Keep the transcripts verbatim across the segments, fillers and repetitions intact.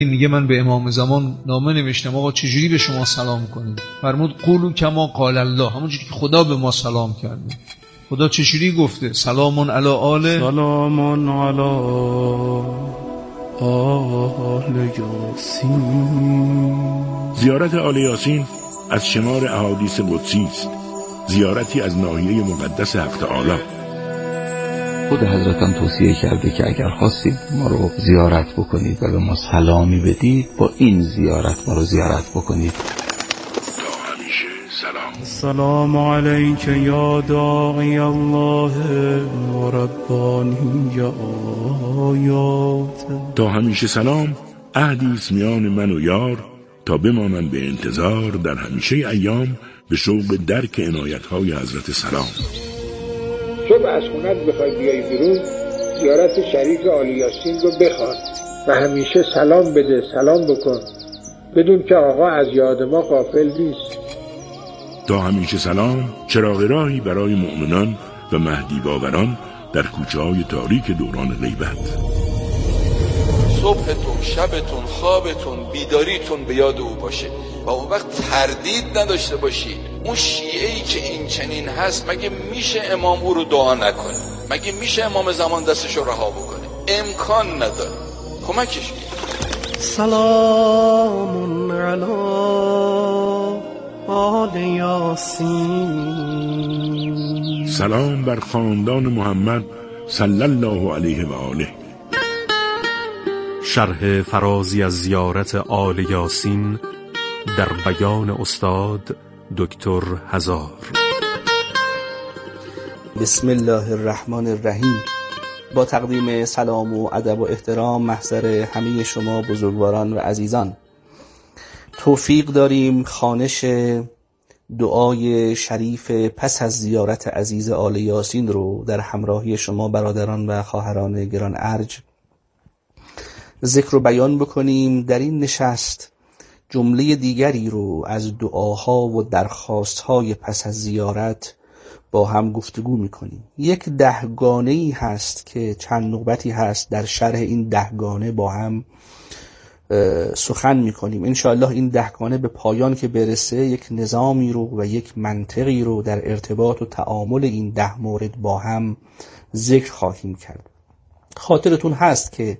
میگه من به امام زمان نامه نوشتم آقا چجوری به شما سلام کنیم؟ فرمود قولوا کما قال الله، همونجوری که خدا به ما سلام کرده. خدا چجوری گفته؟ سلام علی آل سلام علی آل یاسین. زیارت آل یاسین از شمار احادیث قدسی است، زیارتی از ناحیه مقدس حق تعالی. خود حضرتم توصیه کرده که اگر خواستید ما رو زیارت بکنید و به ما سلامی بدید، با این زیارت ما رو زیارت بکنید. تا همیشه سلام. السلام علیک یا داعی الله و ربانی آیات. تا همیشه سلام عهدی است میان من و یار، تا بمانم به انتظار در همیشه ایام به شوق درک عنایت‌های حضرت سلام. صبح از خونت بخوای بیای بیرون، زیارت شریف آل یاسین رو بخوان و همیشه سلام بده، سلام بکن، بدون که آقا از یاد ما غافل نیست. تا همیشه سلام چراغ راهی برای مؤمنان و مهدی باوران در کوچه‌های تاریک دوران غیبت. صبحتون، شبتون، خوابتون، بیداریتون به یاد او باشه و اون وقت تردید نداشته باشید. اون شیعه‌ای که این چنین هست، مگه میشه امام او رو دعا نکنه؟ مگه میشه امام زمان دستش رو رها بکنه؟ امکان نداره. کمکش کنید. سلام علی آل یاسین. سلام بر خاندان محمد صلی الله علیه و آله. شرح فرازی از زیارت آل یاسین در بیان استاد دکتر هزار. بسم الله الرحمن الرحیم. با تقدیم سلام و ادب و احترام محضر همه شما بزرگواران و عزیزان، توفیق داریم خوانش دعای شریف پس از زیارت عزیز آل یاسین رو در همراهی شما برادران و خواهران گران ارج ذکر و بیان بکنیم. در این نشست جمله دیگری رو از دعاها و درخواستهای پس از زیارت با هم گفتگو میکنیم. یک دهگانه‌ای هست که چند نوبتی هست در شرح این دهگانه با هم سخن میکنیم. انشاءالله این دهگانه به پایان که برسه یک نظامی رو و یک منطقی رو در ارتباط و تعامل این ده مورد با هم ذکر خواهیم کرد. خاطرتون هست که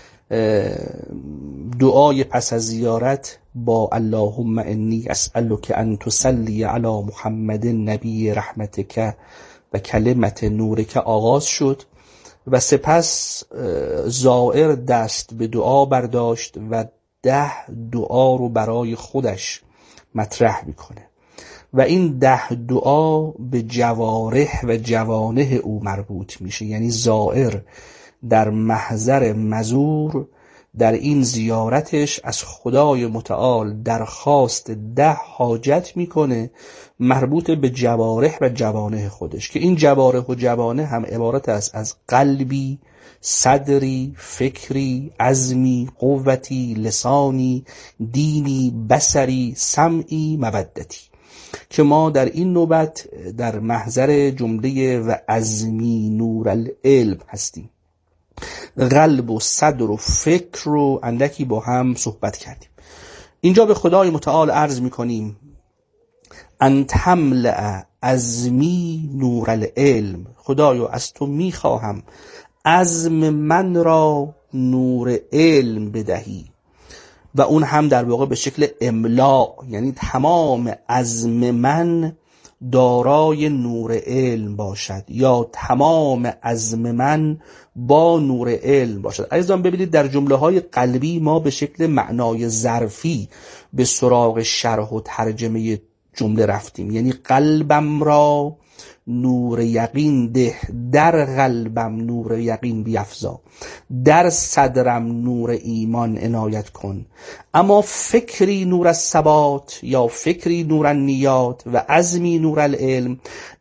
دعای پس از زیارت با اللهم انی اسألک ان تصلی علی محمد نبی رحمتک و کلمت نورک آغاز شد و سپس زائر دست به دعا برداشت و ده دعا رو برای خودش مطرح میکنه و این ده دعا به جوارح و جوانح او مربوط میشه. یعنی زائر در محضر مزور در این زیارتش از خدای متعال درخواست ده حاجت میکنه مربوط به جوارح و جوانح خودش، که این جوارح و جوانح هم عبارت است از قلبی، صدری، فکری، عزمی، قوتی، لسانی، دینی، بصری، سمعی، مودتی، که ما در این نوبت در محضر جمله و عزمی نور العلم هستیم. قلب و صدر و فکر رو اندکی با هم صحبت کردیم. اینجا به خدای متعال عرض میکنیم ان تملأ عزمی نور العلم. خدایا از تو میخواهم عزم من را نور علم بدهی، و اون هم در واقع به شکل املا، یعنی تمام عزم من دارای نور علم باشد یا تمام عزم من با نور علم باشد. عزیزان ببینید در جمله های قلبی ما به شکل معنای ظرفی به سراغ شرح و ترجمه جمله رفتیم، یعنی قلبم را نور یقین ده، در قلبم نور یقین بیفزا، در صدرم نور ایمان عنایت کن. اما فکری نور الثبات یا فکری نور النیات و عزمی نور العلم،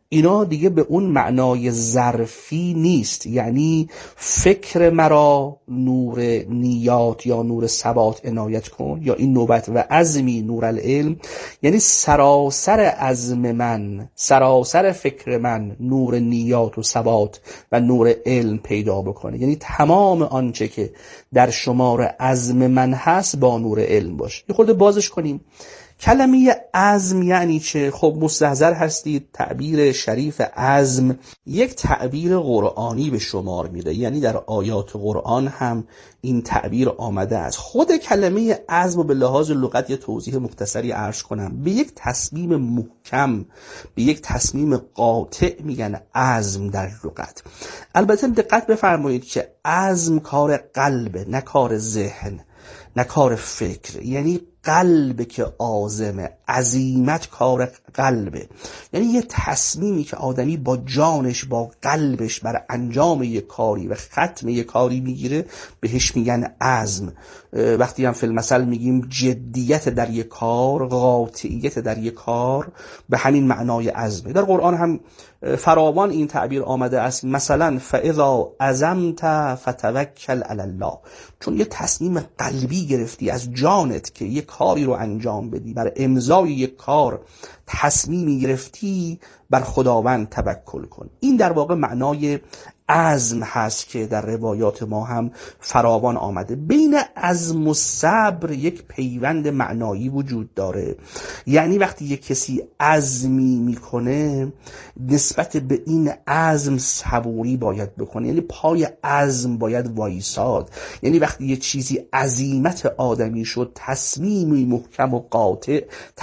اینا دیگه به اون معنای ظرفی نیست، یعنی فکر مرا نور نیات یا نور ثبات عنایت کن، یا این نوبت و عزمی نور العلم، یعنی سراسر عزم من، سراسر فکر من نور نیات و ثبات و نور علم پیدا بکنه، یعنی تمام آنچه که در شمار عزم من هست با نور علم باشه. یه خورده بازش کنیم. کلمه عزم یعنی چه؟ خب مستحضر هستید تعبیر شریف عزم یک تعبیر قرآنی به شمار میره، یعنی در آیات قرآن هم این تعبیر آمده است. خود کلمه عزم به لحاظ لغت یه توضیح مختصری عرض کنم. به یک تصمیم محکم، به یک تصمیم قاطع میگن عزم در لغت. البته دقت بفرمایید که عزم کار قلبه، نه کار ذهن، نه کار فکر. یعنی قلب که عازمه، عزیمت کار قلبه، یعنی یه تصمیمی که آدمی با جانش، با قلبش بر انجام یک کاری و ختم یک کاری میگیره بهش میگن عزم. وقتی هم فی المثل میگیم جدیت در یک کار، قاطعیت در یک کار، به همین معنای عزمه. در قرآن هم فراوان این تعبیر آمده است. مثلا فاذا عزمت فتوکل علی الله، چون یه تصمیم قلبی گرفتی از جانت که یه کاری رو انجام بدی، بر امضای یک کار تصمیمی گرفتی، بر خداوند توکل کن. این در واقع معنای عزم هست که در روایات ما هم فراوان آمده. بین عزم و صبر یک پیوند معنایی وجود داره، یعنی وقتی یک کسی عزمی میکنه نسبت به این عزم صبوری باید بکنه، یعنی پای عزم باید وایساد. یعنی وقتی یک چیزی عزیمت آدمی شد، تصمیمی محکم و قاطع،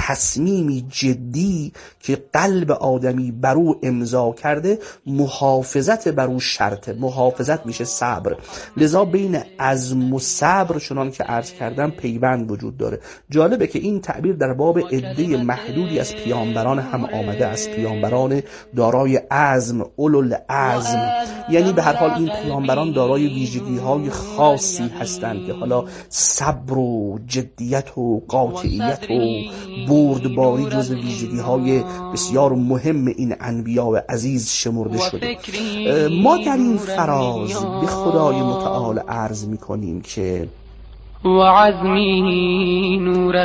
تصمیمی جدی که قلب آدمی بر او امضا کرده، محافظت بر او شرطه، محافظت میشه صبر. لذا بین عزم و صبر چنان که عرض کردم پیوند وجود داره. جالبه که این تعبیر در باب عده محدودی از پیامبران هم آمده است، پیامبران دارای عزم، اولوالعزم. یعنی به هر حال این پیامبران دارای ویژگی های خاصی هستند که حالا صبر و جدیت و قاطعیت و بردباری جز ویژگی های بسیار مهم این انبیاء عزیز شمرده شده. ما در این فراز به خدای متعال عرض میکنیم که و عزمی نور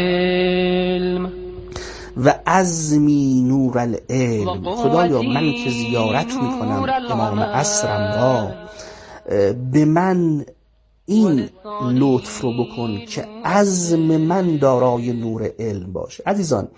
العلم، و عزمی نور العلم. خدایا من که زیارت میکنم امام عصرم را، به من این لطف رو بکن که عزم من دارای نور علم باشه. عزیزان،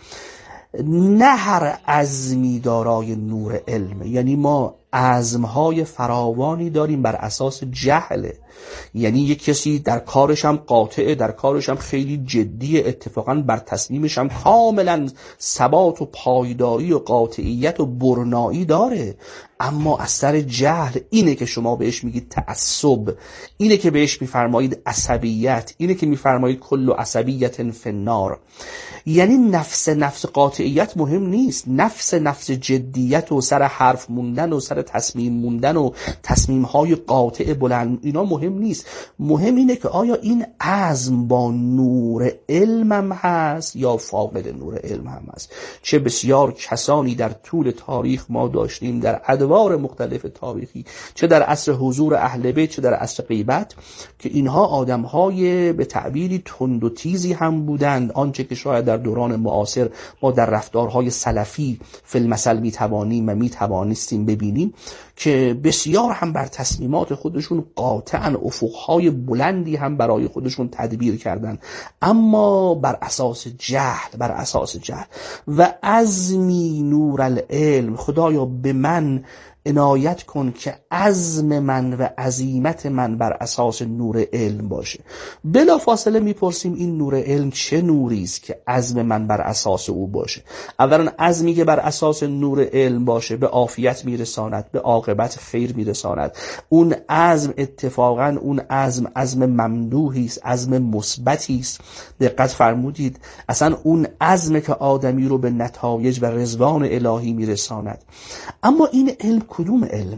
نه هر عزمی دارای نور علم، یعنی ما عزمهای فراوانی داریم بر اساس جهله. یعنی یک کسی در کارش هم قاطعه، در کارش هم خیلی جدیه، اتفاقا بر تصمیمش هم کاملا ثبات و پایداری و قاطعیت و برنایی داره، اما از سر جهل اینه که شما بهش میگید تعصب، اینه که بهش میفرمایید عصبیت، اینه که میفرمایید کل عصبیت فی النار. یعنی نفس نفس قاطعیت مهم نیست، نفس نفس جدیت و سر حرف موندن و سر تصمیم موندن و تصمیم‌های قاطع بلند اینا مهم نیست. مهم اینه که آیا این عزم با نور علمم هست یا فاقد نور علم هم هست. چه بسیار کسانی در طول تاریخ ما داشتیم، در ادوار مختلف تاریخی، چه در عصر حضور اهل بیت چه در عصر غیبت، که اینها آدم‌های به تعبیری تند و تیزی هم بودند. آنچه که شاید در دوران معاصر ما در رفتارهای سلفی فی المثل میتوانیم و میتوانستیم ببینیم که بسیار هم بر تصمیمات خودشون قاطعاً افقهای بلندی هم برای خودشون تدبیر کردن، اما بر اساس جهل، بر اساس جهل. و عزمی نور العلم، خدایا به من عنایت کن که عزم من و عزیمت من بر اساس نور علم باشه. بلا فاصله میپرسیم این نور علم چه نوری است که عزم من بر اساس او باشه؟ اولا عزمی که بر اساس نور علم باشه به عافیت میرساند، به عاقبت خیر میرساند. اون عزم اتفاقا اون عزم عزم ممدوحی است، عزم مثبتی است. دقت فرمودید، اصلا اون عزم که آدمی رو به نتایج و رضوان الهی میرساند. اما این علم کدوم علمه؟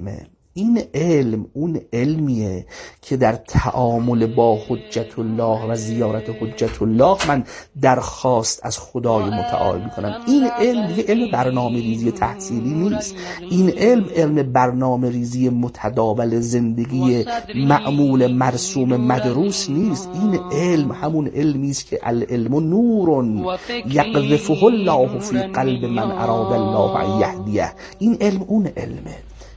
این علم اون علمیه که در تعامل با حجت الله و زیارت حجت الله من درخواست از خدای متعال میکنم. این علم دیگه علم برنامه ریزی تحصیلی نیست، این علم علم برنامه ریزی متداول زندگی معمول مرسوم مدروس نیست. این علم همون علمی است که العلم نور یقذفه الله فی قلب من اراد الله ان یهدیه. این علم اون علمه.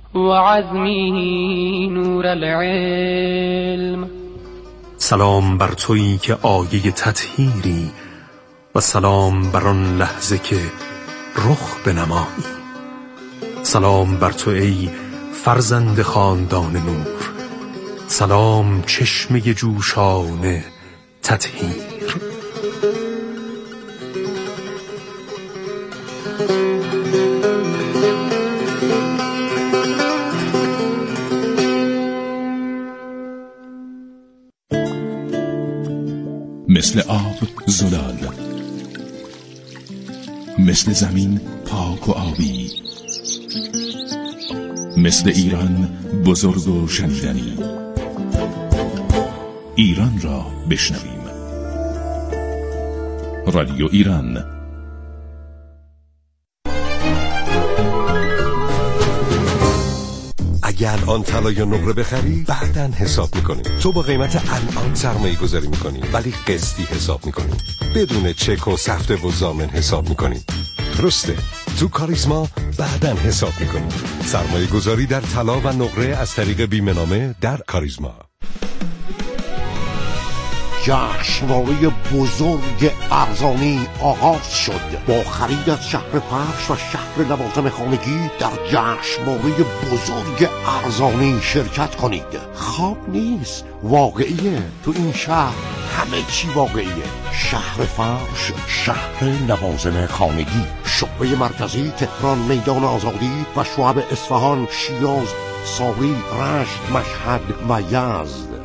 وعزمی نور العلم. سلام بر تویی که آیه تطهیری و سلام بر آن لحظه که رخ بنمایی. سلام بر تو ای فرزند خاندان نور، سلام چشمه جوشان تطهیر. مثل آب زلال، مثل زمین پاک و آبی، مثل ایران بزرگ و شنیدنی. ایران را بشنویم. رادیو ایران. اگه الان طلا یا نقره بخری بعدن حساب میکنیم. تو با قیمت الان سرمایه گذاری میکنی ولی قسطی حساب میکنیم، بدون چک و سفته و ضامن حساب میکنیم. درسته، تو کاریزما بعدن حساب میکنیم. سرمایه گذاری در طلا و نقره از طریق بیمه نامه در کاریزما. جشنواره بزرگ ارزانی آغاز شد. با خرید از شهر فرش و شهر لوازم خانگی در جشنواره بزرگ ارزانی شرکت کنید. خواب نیست، واقعیه. تو این شهر همه چی واقعیه. شهر فرش، شهر لوازم خانگی، شعبه مرکزی تهران میدان آزادی و شعب اصفهان، شیراز، ساری، رشت، مشهد و یزد.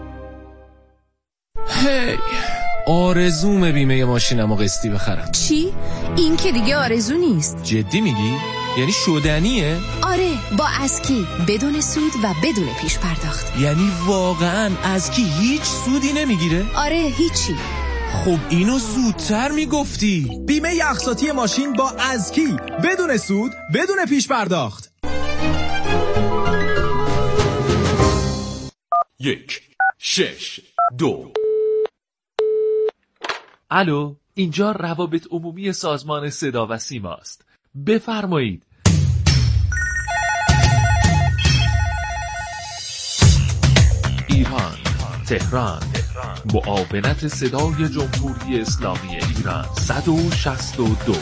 هی آرزوم بیمه ماشینمو قسطی بخرم. چی؟ این که دیگه آرزو نیست. جدی میگی؟ یعنی شدنیه؟ آره، با اسکی بدون سود و بدون پیش پرداخت. یعنی واقعا اسکی هیچ سودی نمیگیره؟ آره، هیچی. خب اینو زودتر میگفتی. بیمه اقساطی ماشین با اسکی بدون سود بدون پیش پرداخت. یک شش دو. الو، اینجا روابط عمومی سازمان صدا و سیما است. بفرمایید. ایران، تهران، معاونت صدای جمهوری اسلامی ایران. صد و شصت و دو.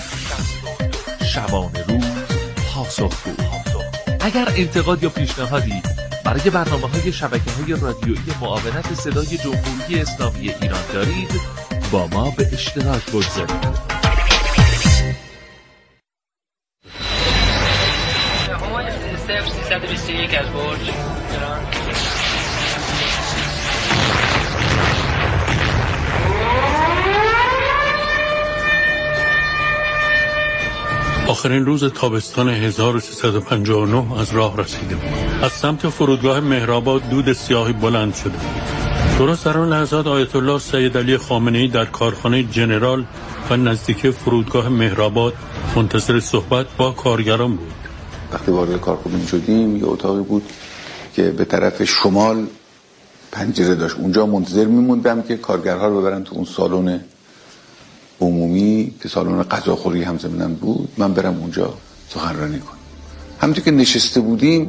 شبانه روز پاسخگو. اگر انتقاد یا پیشنهادی برای برنامه‌های شبکه‌های رادیویی معاونت صدای جمهوری اسلامی ایران دارید، با ما به اشتراک بگذارید. سیصد و بیست و یک از برج ایران. آخرین روز تابستان هزار و سیصد و پنجاه و نه از راه رسیده بود. از سمت فرودگاه مهرآباد دود سیاهی بلند شده. درست در آن لحظات آیت الله سید علی خامنه‌ای در کارخانه جنرال و نزدیک فرودگاه مهرآباد منتظر صحبت با کارگران بود. وقتی وارد کارخانه شدیم یه اتاقی بود که به طرف شمال پنجره داشت. اونجا منتظر میموندم که کارگرها رو ببرن تو اون سالن عمومی که سالن غذاخوری همزمان بود، من برم اونجا سخنرانی کنم. همونطور که نشسته بودیم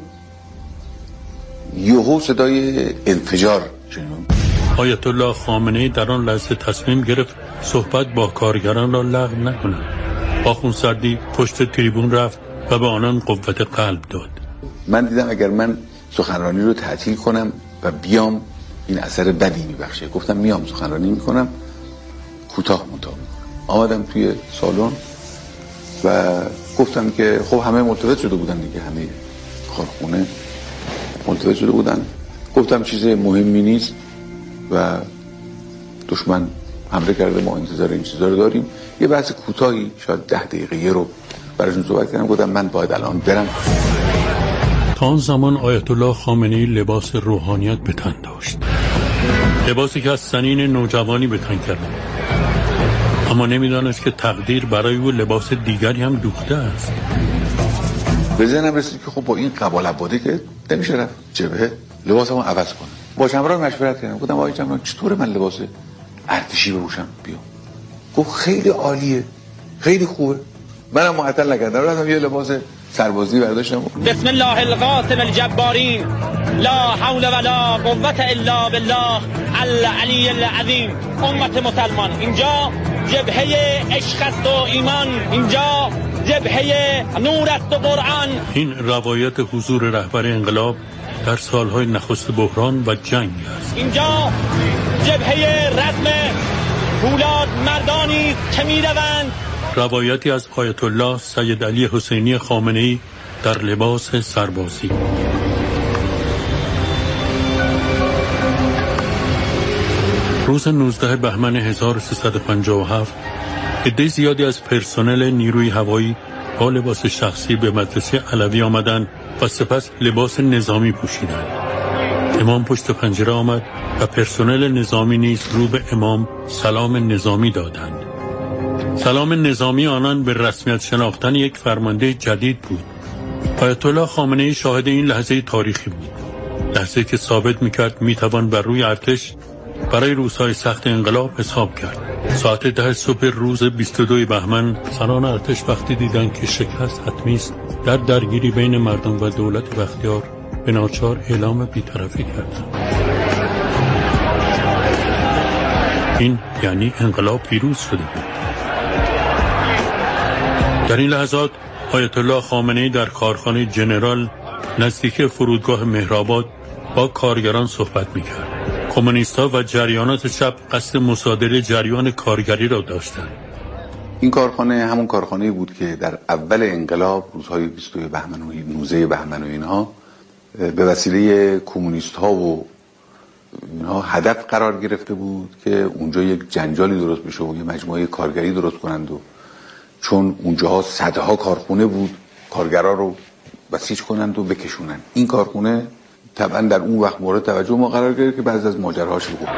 یهو صدای انفجار شنیدم. آیت الله خامنه‌ای در آن لحظه تصمیم گرفت صحبت با کارگران را لغو نکند. با خونسردی پشت تریبون رفت و به آنان قوت قلب داد. من دیدم اگر من سخنرانی رو تعطیل کنم و بیام این اثر بدی میبخشه. گفتم میام سخنرانی میکنم، کوتاه مطابق آمدم توی سالن و گفتم که خب همه ملتفت شده بودن دیگه، همه کارخونه ملتفت شده بودن. گفتم چیز مهمی نیست و دشمن حمله کرده، ما انتظار این چیزا رو داریم. یه بحث کوتاهی شاید ده دقیقه یه رو براشون صحبت کردم. گفتم من باید الان برم. تا آن زمان آیت الله خامنه‌ای لباس روحانیت به تن داشت، لباسی که از سنین نوجوانی به تن کرده، اما نمیدانست که تقدیر برای او لباس دیگری هم دوخته است. به ذهنم رسید که خب با این قبال عباده که نمیشه رفت جبهه، لباسمو عوض کنم. با جمران مشورت کردم، گفتم آقای جمران چطوره من لباس ارتشی بپوشم؟ بیا. گفت خیلی عالیه، خیلی خوبه. منم معطل نکردم، رفتم یه لباس سربازی برداشتم. بسم الله القاسم الجبارین، لا حول ولا قوة الا بالله العلی العظیم. امت مسلمان، اینجا جبهه عشق است و ایمان، اینجا جبهه نور است و قرآن. این روایت حضور رهبر انقلاب در سالهای نخست بحران و جنگ است. اینجا جبهه رسم فولاد مردانی که میروند. روایتی از آیت الله سید علی حسینی خامنه‌ای در لباس سربازی. روز نوزدهم بهمن هزار و سیصد و پنجاه و هفت عده زیادی از پرسنل نیروی هوایی با لباس شخصی به مدرسه علوی آمدند و سپس لباس نظامی پوشیدند. امام پشت پنجره آمد و پرسنل نظامی نیز رو به امام سلام نظامی دادند. سلام نظامی آنان به رسمیت شناختن یک فرمانده جدید بود. آیت الله خامنه‌ای شاهد این لحظه تاریخی بود، لحظه که ثابت می‌کرد می‌توان بر روی ارتش برای روزهای سخت انقلاب حساب کرد. ساعت ده صبح روز بیست و دوم بهمن سران ارتش وقتی دیدند که شکست حتمی است، در درگیری بین مردم و دولت بختیار به ناچار اعلام بی‌طرفی کردند. این یعنی انقلاب پیروز شده بود. در این لحظات آیت الله خامنه‌ای در کارخانه جنرال نزدیک فرودگاه مهرآباد با کارگران صحبت می‌کرد. کمونیست‌ها و جریانات چپ قصد مصادره جریان کارگری را داشتند. این کارخانه همون کارخانه‌ای بود که در اول انقلاب روزهای بیست و دو بهمن و نوزده بهمن و اینها به وسیله کمونیست‌ها و اینها هدف قرار گرفته بود که اونجا یک جنجالی درست بشه و یه مجموعه کارگری درست کنند و چون اونجاها صدها کارخونه بود کارگرها رو بسیج کنند و بکشونند. این کارخونه طبعا در اون وقت مورد توجه ما قرار گرفت که بعضی از ماجراهاش بود.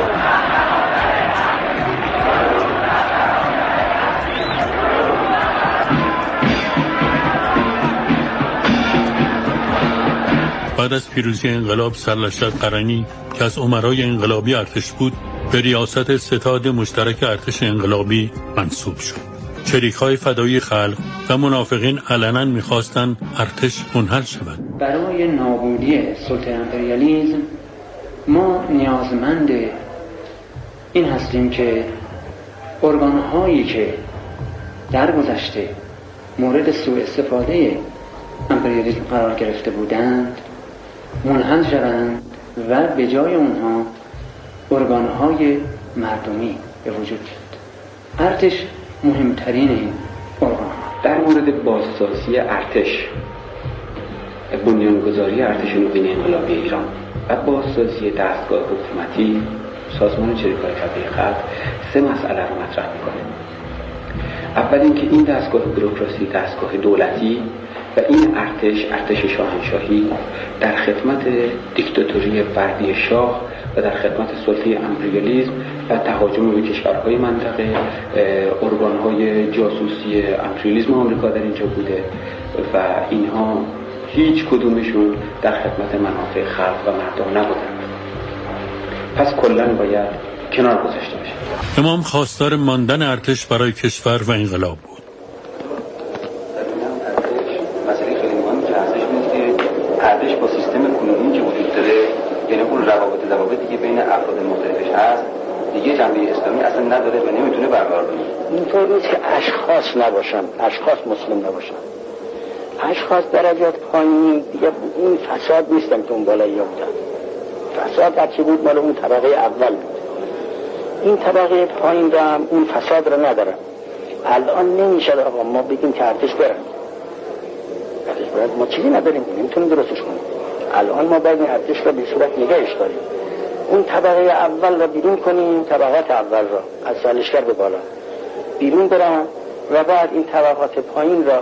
بعد از پیروزی انقلاب سرلشکر قرنی که از امرای انقلابی ارتش بود به ریاست ستاد مشترک ارتش انقلابی منصوب شد. شریک‌های فدایی خلق و منافقین علنا می‌خواستند ارتش منحل شود. برای نابودی سلطه امپریالیسم ما نیازمند این هستیم که ارگان‌هایی که در گذشته مورد سوء استفاده امپریالیسم قرار گرفته بودند منحل شوند و به جای اونها ارگان‌های مردمی به وجود بیاد. ارتش مهمترین این ارگان. در مورد بازسازی ارتش، بنیانگذاری ارتش نوین انقلابی ایران و بازسازی دستگاه حکومتی سازمان چریک‌های فدایی خلق سه مسئله رو مطرح می‌کنه. اول اینکه این دستگاه بوروکراسی دستگاه دولتی و این ارتش ارتش شاهنشاهی در خدمت دیکتاتوری فردی شاه و در خدمت سلطه امپریالیسم و تهاجم به کشورهای منطقه ارگان‌های جاسوسی امپریالیسم آمریکا در اینجا بوده و اینها هیچ کدومشون در خدمت منافع خلق و مردم نبودند. پس کلاً باید کنار گذاشته بشه. امام خواستار ماندن ارتش برای کشور و انقلاب بود. مسئله خیلی مهمی که ارتش نیست که ارتش با سیستم کنونی که وجود داره، یعنی اون روابط روابطی که بین افراد مختلفش هست دیگه جنبه اسلامی اصلا نداره و نمیتونه برقرار کنه. اینطور نیست که اشخاص نباشن، اشخاص مسلم نباشن. اشخاص درجات پایینی دیگه این فساد نیستن که اون بالایی بودن. فساد هرچی بود مال اون طبقه اول بود. این طبقه پایین را هم اون فساد را نداره. الان نمیشه آقا ما بگیم که ارتش برن. ارتش برن ما چیزی نداریم، نمیتونیم درستش کنیم. الان ما باید این ارتش را به صورت نگهش داریم. اون طبقه اول را بیرون کنیم، طبقات اول را از سالشگر به بالا بیرون برن و بعد این طبقات پایین را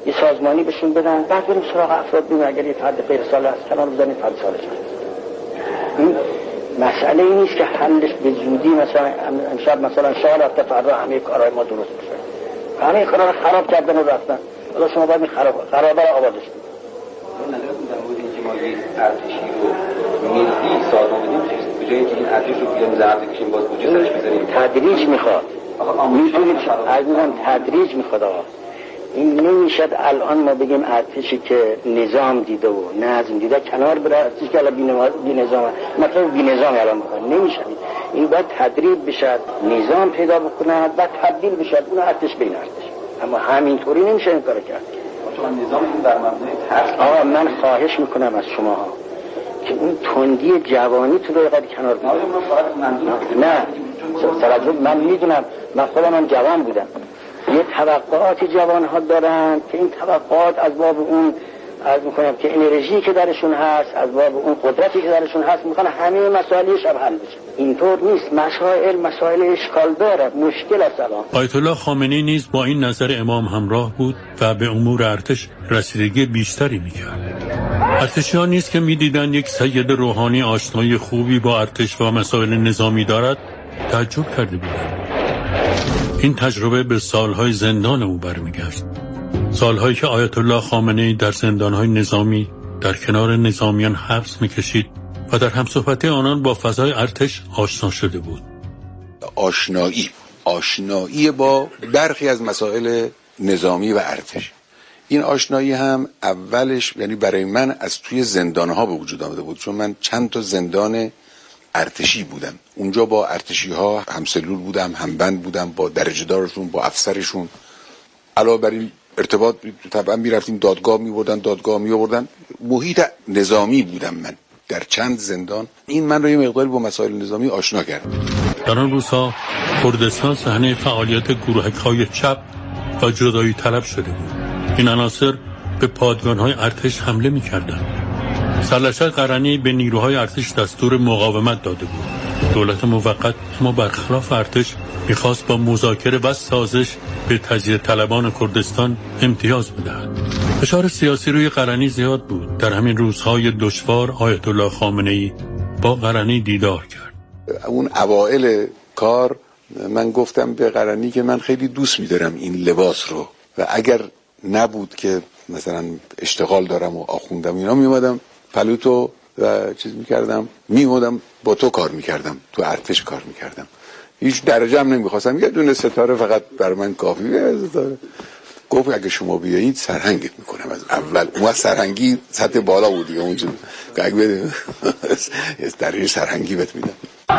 یه سازمانی بهشون بدن، بعد بریم سراغ افراد ببینیم اگر یه فرد غیر سال هست کنار بزنیم فرد سالش هست. این مسئله این نیست که حلش به زودی مثلا امشب مثلا شاه رفته فردا همه کارهای ما درست بشه. همه کارا رو خراب کردن و رفتن. حالا شما باید این خراب خرابه رو آبادش کنید. من نظر بودم بود اینکه ما یه ارتشی رو ملی سازمان بدیم به جای اینکه این ارتش رو بیام زرد کشیم باز بودجه سرش بزنیم. تدریج میخواد. میتونید عزیزم تدریج میخواد آقا. این نمیشد الان ما بگیم ارتشی که نظام دیده و نظم دیده کنار بره ارتشی که الان بی نظام مثلا بی نظام الان میخواد نمیشه. این باید تدریج بشه، نظام پیدا بکنه و تبدیل بشه اون ارتش بین ارتش. اما همینطوری نمیشه این کارو کرد. چون نظام این در مبنای ترس. آقا من خواهش میکنم از شما ها که اون تندی جوانی تو رو یه کنار بگیرید. نه سرجو من میدونم، من خودم هم جوان بودم. یه توقعات جوان ها دارن که این توقعات از باب اون از میکنم که انرژی که درشون هست، از باب اون قدرتی که درشون هست میخوان همه مسائلش هم حل بشه. اینطور نیست. مسائل مسائل اشکال داره، مشکل است. الان آیت الله خامنه‌ای نیز با این نظر امام همراه بود و به امور ارتش رسیدگی بیشتری میکرد. ارتشیان نیست که میدیدند یک سید روحانی آشنایی خوبی با ارتش و مسائل نظامی دارد تعجب کرده بودند. این تجربه به سالهای زندان او برمیگشت. سالهایی که آیت الله خامنه‌ای در زندانهای نظامی در کنار نظامیان حبس میکشید و در همصحبتی آنان با فضای ارتش آشنا شده بود. آشنایی آشنایی با برخی از مسائل نظامی و ارتش. این آشنایی هم اولش یعنی برای من از توی زندانها به وجود آمده بود، چون من چند تا زندان ارتشی بودم. اونجا با ارتشی ها همسلول بودم، همبند بودم، با درجه دارشون، با افسرشون. علاوه بر این ارتباط طبعا میرفتیم دادگاه میبردن دادگاه میبردن. محیط نظامی بودم من در چند زندان. این من رو یه مقداری با مسائل نظامی آشنا کرد. در آن روزها کردستان صحنه فعالیت گروهک‌های چپ و جدایی طلب شده بود. این عناصر به پادگان‌های ارتش حمله می‌کردند. سرلشکر قرنی به نیروهای ارتش دستور مقاومت داده بود. دولت موقت اما برخلاف ارتش می‌خواست با مذاکره و سازش به تجزیه طلبان کردستان امتیاز بدهد. فشار سیاسی روی قرنی زیاد بود. در همین روزهای دشوار آیت الله خامنه‌ای با قرنی دیدار کرد. اون اوائل کار من گفتم به قرنی که من خیلی دوست می‌دارم این لباس رو و اگر نبود که مثلا اشتغال دارم و آخوندم اینا میومدم پلوتو و چیز میکردم میمودم با تو کار میکردم، تو ارتش کار میکردم. هیچ درجه هم نمیخواستم، یه دونه ستاره فقط بر من کافیه. ستاره گفت اگه شما بیایید سرهنگت میکنم از اول. اون سرهنگی سطح بالا بود دیگه اونجا که اگه بده درجه سرهنگی بهت میدم.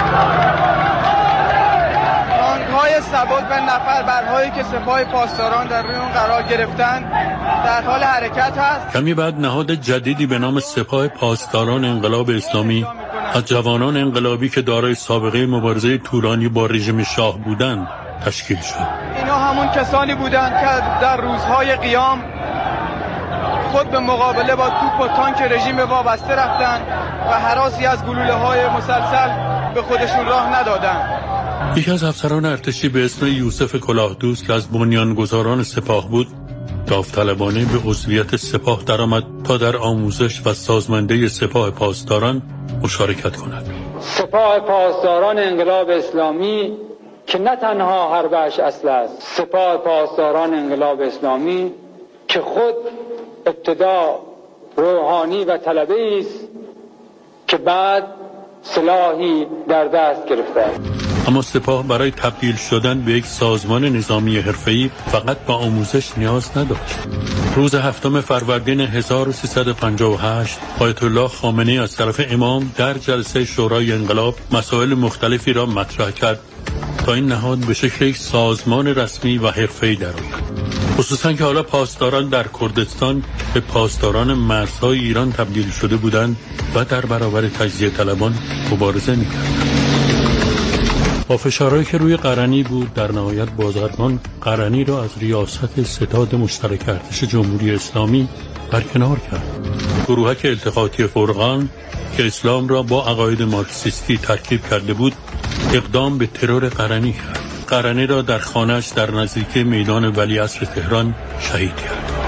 تانک‌های سبک و نفر برهایی که سپاه پاسداران در روی اون قرار گرفتن در حال حرکت هست. کمی بعد نهاد جدیدی به نام سپاه پاسداران انقلاب اسلامی از جوانان انقلابی که دارای سابقه مبارزه طولانی با رژیم شاه بودند تشکیل شد. اینا همون کسانی بودند که در روزهای قیام خود به مقابله با توپ و تانک رژیم وابسته رفتند و هراسی از گلوله‌های مسلسل به خودشون راه ندادند. یکی از افسران ارتشی به اسم یوسف کلاهدوست که از بنیانگذاران سپاه بود داوطلبانه به عضویت سپاه درآمد تا در آموزش و سازمانده سپاه پاسداران مشارکت کند. سپاه پاسداران انقلاب اسلامی که نه تنها حربش اصل است، سپاه پاسداران انقلاب اسلامی که خود ابتدا روحانی و طلبه است که بعد سلاحی در دست گرفته. اما سپاه برای تبدیل شدن به یک سازمان نظامی حرفه‌ای فقط با آموزش نیاز نداشت. روز هفتم فروردین هزار و سیصد و پنجاه و هشت آیت الله خامنه‌ای از طرف امام در جلسه شورای انقلاب مسائل مختلفی را مطرح کرد تا این نهاد به شکل یک سازمان رسمی و حرفه‌ای درآید. خصوصا که حالا پاسداران در کردستان به پاسداران مرزهای ایران تبدیل شده بودند و در برابر تجزیه طلبان مبارزه می‌کردند. با فشارهایی که روی قرنی بود در نهایت بازرگان قرنی را از ریاست ستاد مشترک ارتش جمهوری اسلامی برکنار کرد. گروهک التقاطی فرقان که اسلام را با عقاید مارکسیستی ترکیب کرده بود اقدام به ترور قرنی کرد. قرنی را در خانه‌اش در نزدیکی میدان ولیعصر تهران شهید کرد.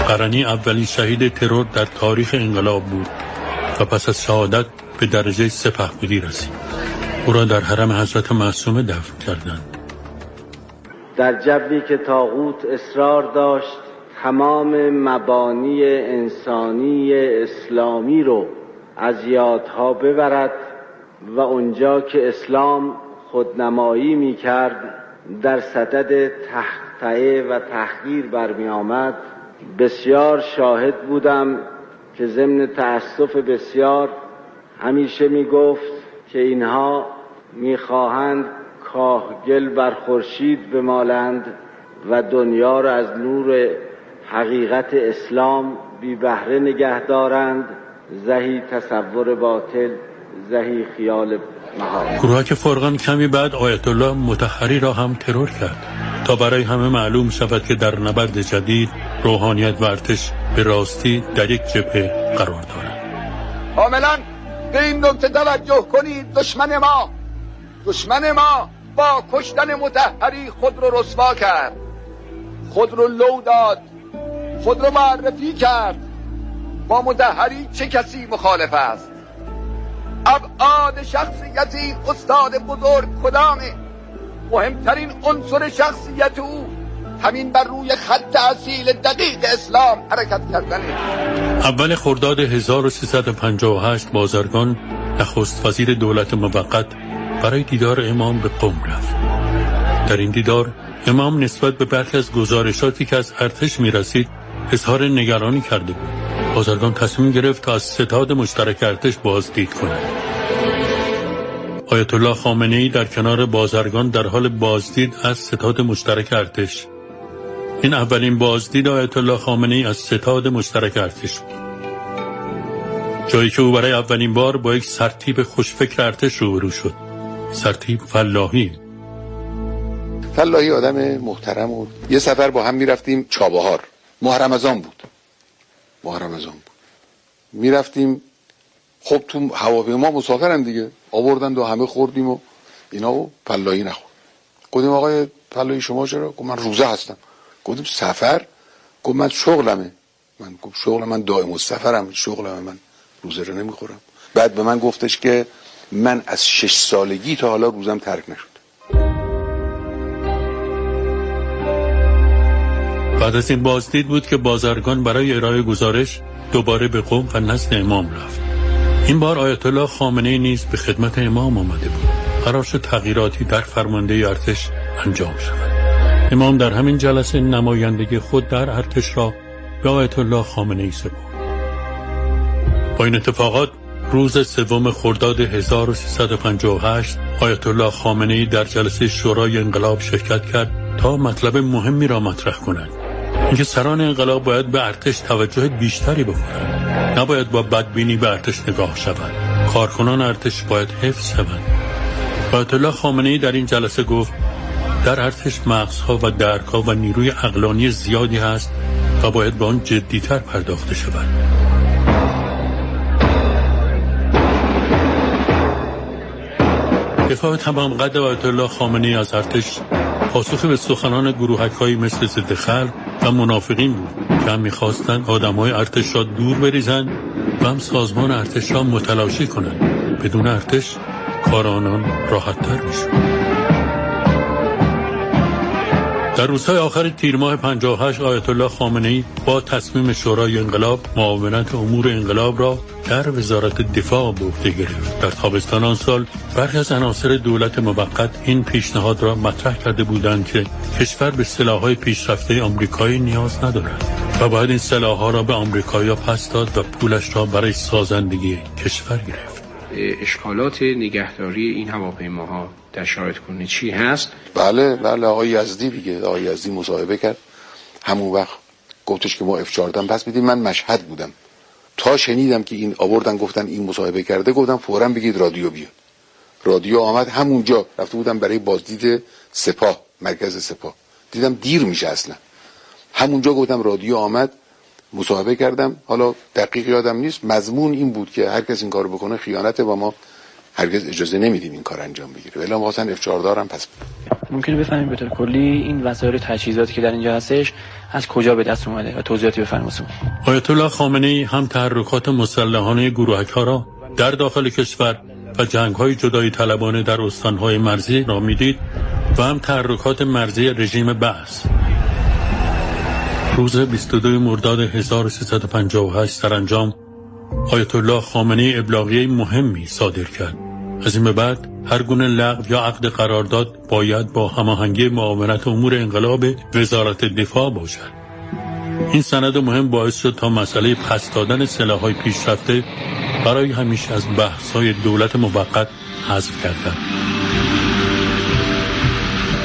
قرنی اولین شهید ترور در تاریخ انقلاب بود و پس از شهادت به درجه سپهبدی رسید. او را در حرم حضرت معصومه دفن کردند. در جوی که طاغوت اصرار داشت تمام مبانی انسانی اسلامی رو از یادها ببرد و اونجا که اسلام خودنمایی می کرد در صدد تحقیه و تحقیر برمی آمد، بسیار شاهد بودم که ضمن تأسف بسیار همیشه می گفت که اینها می خواهند کاهگل بر خورشید بمالند و دنیا را از نور حقیقت اسلام بی بهره نگه دارند، زهی تصور باطل، زهی خیال محال. گروهک فرقان کمی بعد آیت الله مطهری را هم ترور کرد تا برای همه معلوم شود که در نبرد جدید روحانیت و ارتش به راستی در یک جبهه قرار دارند. کاملا به این نکته توجه کنید، دشمن ما دشمن ما با کشتن مطهری خود رو رسوا کرد، خود رو لو داد، خود رو معرفی کرد. با مطهری چه کسی مخالف است؟ ابعاد شخصیتی استاد بزرگ کدامه؟ مهمترین عنصر شخصیت او همین بر روی خط اصیل دقیق اسلام حرکت کردنه. اول خرداد هزار و سیصد و پنجاه و هشت بازرگان نخست وزیر دولت موقت برای دیدار امام به قم رفت. در این دیدار امام نسبت به برخی از گزارشاتی که از ارتش میرسید اظهار نگرانی کرده بود. بازرگان تصمیم گرفت تا از ستاد مشترک ارتش بازدید کند. آیت الله خامنه‌ای در کنار بازرگان در حال بازدید از ستاد مشترک ارتش. این اولین بازدید آیت الله خامنه‌ای از ستاد مشترک ارتش بود، جایی که او برای اولین بار با یک سرتیپ خوشفکر ارتش روبرو شد، سرتیپ فلاحی. فلاحی آدم محترم بود. یه سفر با هم میرفتیم چابهار، ماه رمضان بود ماه رمضان بود میرفتیم. خب تو هواپیما مسافرن دیگه، آوردن و همه خوردیم و اینا و فلاحی نخورد. گفتیم آقای فلاحی شما چرا؟ گفت من روزه هستم. گفتیم سفر؟ گفت من شغلمه. من گفت شغل من دائم السفرم، شغلمه، من روزه رو نمیخورم. بعد به من گفتش که من از شش سالگی تا حالا روزم ترک نشد. بعد از این بازدید بود که بازرگان برای ارائه گزارش دوباره به قم و نزد امام رفت. این بار آیت الله خامنه‌ای نیز به خدمت امام آمده بود. قرار شد تغییراتی در فرمانده ارتش انجام شود. امام در همین جلسه نمایندگی خود در ارتش را به آیت الله خامنه‌ای سپرد. با این اتفاقات روز سوم خرداد هزار و سیصد و پنجاه و هشت آیت الله خامنه‌ای در جلسه شورای انقلاب شرکت کرد تا مطلب مهمی را مطرح کند. اینکه سران انقلاب باید به ارتش توجه بیشتری بکنند، نباید با بدبینی به ارتش نگاه شوند. کارکنان ارتش باید حفظ شوند. آیت الله خامنه‌ای در این جلسه گفت در ارتش مغزها و درک‌ها و نیروی عقلانی زیادی هست و باید به آن جدی‌تر پرداخته شود. دفاع تمام قد آیت الله خامنه‌ای از ارتش پاسخ به سخنان گروهک‌هایی مثل ضد خلق و منافقین بود که هم می‌خواستند آدم‌های ارتش را دور بریزند و هم سازمان ارتش را متلاشی کنند. بدون ارتش کار آنان راحت‌تر می‌شد. در روزهای آخر تیر ماه پنجاه و هشت آیت الله خامنه‌ای با تصمیم شورای انقلاب معاونت امور انقلاب را در وزارت دفاع به عهده گرفت. در تابستان آن سال برخی از عناصر دولت موقت این پیشنهاد را مطرح کرده بودند که کشور به سلاح‌های پیشرفته آمریکایی نیاز ندارد و باید این سلاح‌ها را به آمریکایی‌ها پس داد و پولش را برای سازندگی کشور گرفت. اشکالات نگهداری این هواپیماها در شرایط کنونی چی هست؟ بله بله آقای یزدی دیگه، آقای یزدی مصاحبه کرد همون وقت، گفتش که ما اف چهارده پس میدیم. من مشهد بودم، تا شنیدم که این آوردن گفتن این مصاحبه کرده، گفتم فوراً بگید رادیو بیاد. رادیو آمد، همونجا رفته بودم برای بازدید سپاه، مرکز سپاه، دیدم دیر میشه اصلا. همونجا گفتم رادیو آمد، مصاحبه کردم. حالا دقیق یادم نیست، مضمون این بود که هر کس این کارو بکنه خیانته و ما هرگز اجازه نمیدیم این کار انجام بگیره. ولی ما اصلا اف چهارده هم پس ممکنه بفهمیم به طور کلی این وسایل تجهیزاتی که در اینجا هستش از کجا به دست اومده و توضیحاتی بفرمایید. آیت الله خامنه‌ای هم تحرکات مسلحانه گروهک‌ها را در داخل کشور و جنگ‌های جدایی طلبانه در استان‌های مرزی را می‌دید و هم تحرکات مرزی رژیم بعث. روز بیست و دوم مرداد هزار و سیصد و پنجاه و هشت سرانجام آیت الله خامنه‌ای ابلاغیه مهمی صادر کرد. از این به بعد هر گونه لغو یا عقد قرارداد باید با هماهنگی معاونت امور انقلاب وزارت دفاع باشد. این سند مهم باعث شد تا مسئله پس دادن سلاح‌های پیشرفته برای همیشه از بحث‌های دولت موقت حذف کردند.